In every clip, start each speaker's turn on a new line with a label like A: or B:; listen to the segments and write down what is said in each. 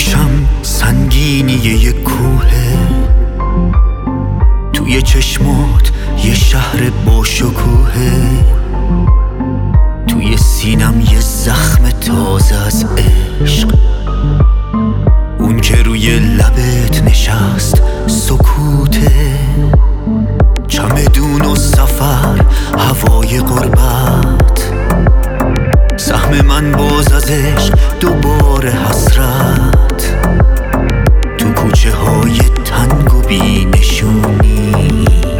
A: دوشم سنگینی یه کوهه، توی چشمات یه شهر با شکوهه، توی سینم یه زخم تازه از عشق، اون که روی لبت نشست سکوته، چمدون و سفر هوای غربت، سهم من باز از عشق دوباره حسرت، تو کوچه های تنگ و بی نشونی،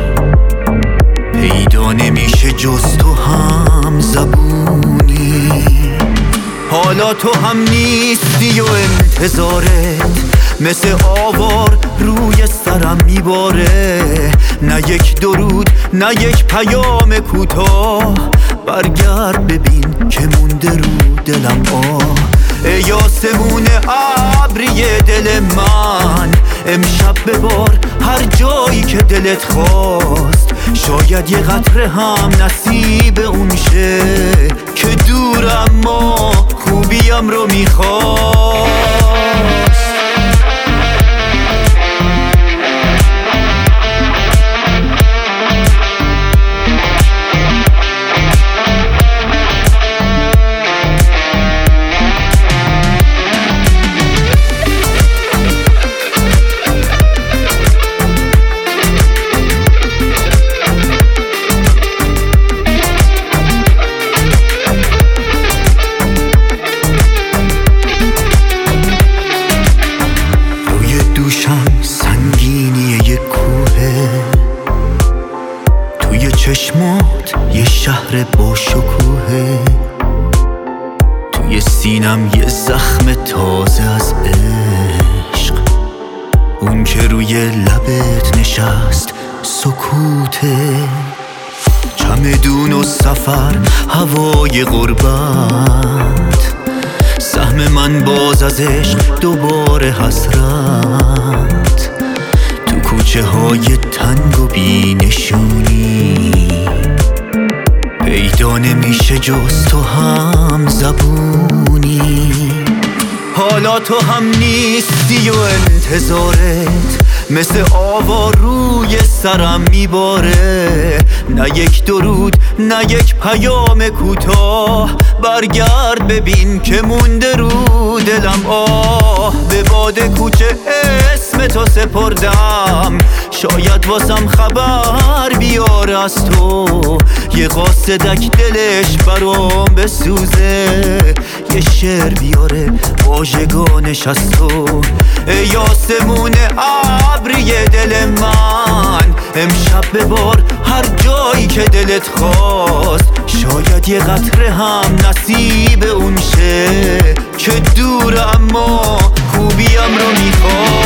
A: پیدا نمیشه جز تو هم زبونی. حالا تو هم نیستی و انتظارت مثل آوار روی سرم میباره، نه یک درود نه یک پیام کوتاه، برگرد ببین که مونده رو دلم ای آسمون ابری دل من، امشب ببار هر جایی که دلت خواست، شاید یه قطره هم نصیب اون شه که دور اما خوبیم رو میخواست. سنگینی یه کوهه، توی چشمات یه شهر با شکوهه، توی سینم یه زخم تازه از عشق، اون که روی لبت نشست سکوته، چمدون و سفر هوای غربت، سهم من باز از عشق دوباره حسرت، تو کوچه های تنگ و بی نشونی، پیدا نمیشه جز تو هم زبونی. حالا تو هم نیستی و انتظارت مثل آوار روی سرم میباره، نه یک درود نه یک پیام کوتاه، برگرد ببین که مونده رو دلم به باد کوچه اسم تو سپردم، شاید واسم خبر بیاره از تو، یه قاصدک دلش برام بسوزه، یه شعر بیاره واژگانش از تو ای آسمون ابری دل من، امشب ببار هر جایی که دلت خواست، شاید یه قطره هم نصیب اون شه که دور اما خوبیم رو میخواست.